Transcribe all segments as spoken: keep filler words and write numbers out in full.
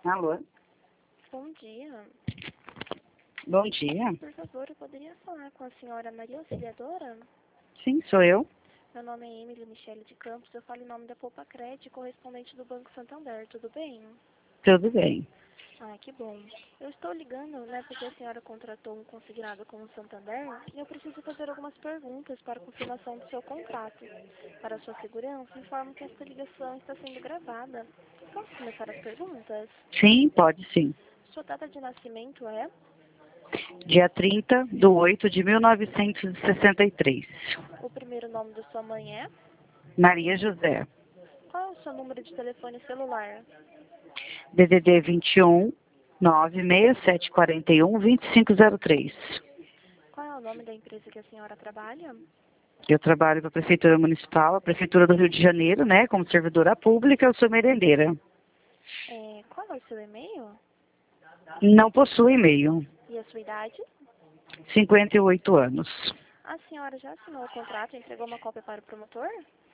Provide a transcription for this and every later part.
Alô? Bom dia. Bom dia. Por favor, eu poderia falar com a senhora Maria Auxiliadora? Sim, sou eu. Meu nome é Emily Michele de Campos, eu falo em nome da Poupa Cred, correspondente do Banco Santander, tudo bem? Tudo bem. Ah, que bom. Eu estou ligando, né, porque a senhora contratou um consignado com o Santander e eu preciso fazer algumas perguntas para confirmação do seu contrato. Para sua segurança, informo que esta ligação está sendo gravada. Posso começar as perguntas? Sim, pode sim. Sua data de nascimento é? Dia trinta de oito de mil novecentos e sessenta e três. O primeiro nome da sua mãe é? Maria José. Qual é o seu número de telefone celular? D D D vinte e um, nove seis sete quatro um, dois cinco zero três. Qual é o nome da empresa que a senhora trabalha? Eu trabalho para a Prefeitura Municipal, a Prefeitura do Rio de Janeiro, né? Como servidora pública, eu sou merendeira. É, qual é o seu e-mail? Não possuo e-mail. E a sua idade? cinquenta e oito anos. A senhora já assinou o contrato e entregou uma cópia para o promotor?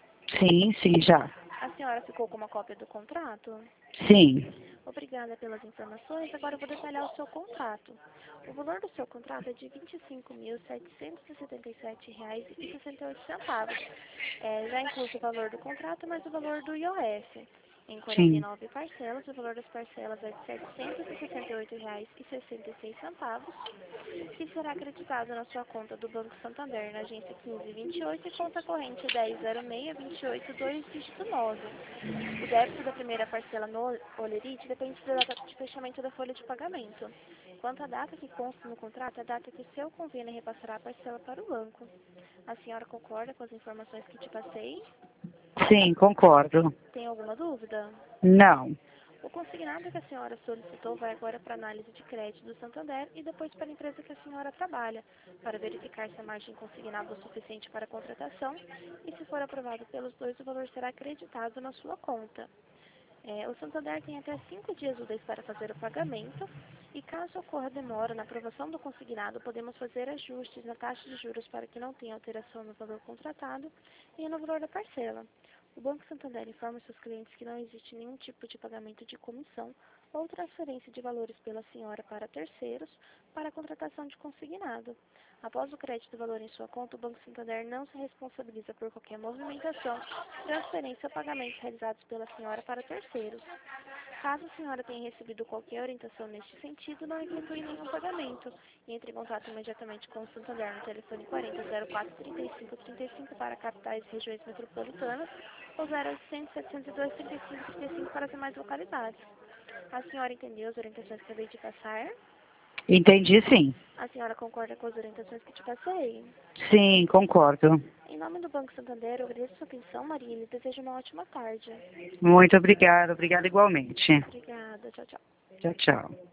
Sim, sim, já. A senhora ficou com uma cópia do contrato? Sim. Obrigada pelas informações. Agora eu vou detalhar o seu contrato. O valor do seu contrato é de vinte e cinco mil setecentos e setenta e sete reais e sessenta e oito centavos. É, já inclui o valor do contrato, mais o valor do I O F. Em quarenta e Sim. nove parcelas, o valor das parcelas é de setecentos e sessenta e oito reais e sessenta e seis centavos, que será acreditado na sua conta do Banco Santander, na agência quinze vinte e oito e conta corrente dez zero seis vinte e oito dois dígito nove. O débito da primeira parcela no Olerite depende da data de fechamento da folha de pagamento. Quanto à data que consta no contrato, é a data que o seu convênio repassará a parcela para o banco. A senhora concorda com as informações que te passei? Sim, concordo. Tem alguma dúvida? Não. O consignado que a senhora solicitou vai agora para análise de crédito do Santander e depois para a empresa que a senhora trabalha, para verificar se a margem consignada é o suficiente para a contratação e, se for aprovado pelos dois, o valor será acreditado na sua conta. É, o Santander tem até cinco dias úteis para fazer o pagamento e, caso ocorra demora na aprovação do consignado, podemos fazer ajustes na taxa de juros para que não tenha alteração no valor contratado e no valor da parcela. O Banco Santander informa seus clientes que não existe nenhum tipo de pagamento de comissão ou transferência de valores pela senhora para terceiros para a contratação de consignado. Após o crédito do valor em sua conta, o Banco Santander não se responsabiliza por qualquer movimentação, transferência ou pagamentos realizados pela senhora para terceiros. Caso a senhora tenha recebido qualquer orientação neste sentido, não efetue nenhum pagamento e entre em contato imediatamente com o Santander no telefone quarenta zero quatro trinta e cinco trinta e cinco para capitais e regiões metropolitanas ou zero oitocentos setecentos e dois trinta e cinco trinta e cinco para as demais localidades. A senhora entendeu as orientações que acabei de passar? Entendi, sim. A senhora concorda com as orientações que te passei? Sim, concordo. Em nome do Banco Santander, eu agradeço a sua atenção, Maria, e lhe desejo uma ótima tarde. Muito obrigada. Obrigada igualmente. Obrigada. Tchau, tchau. Tchau, tchau.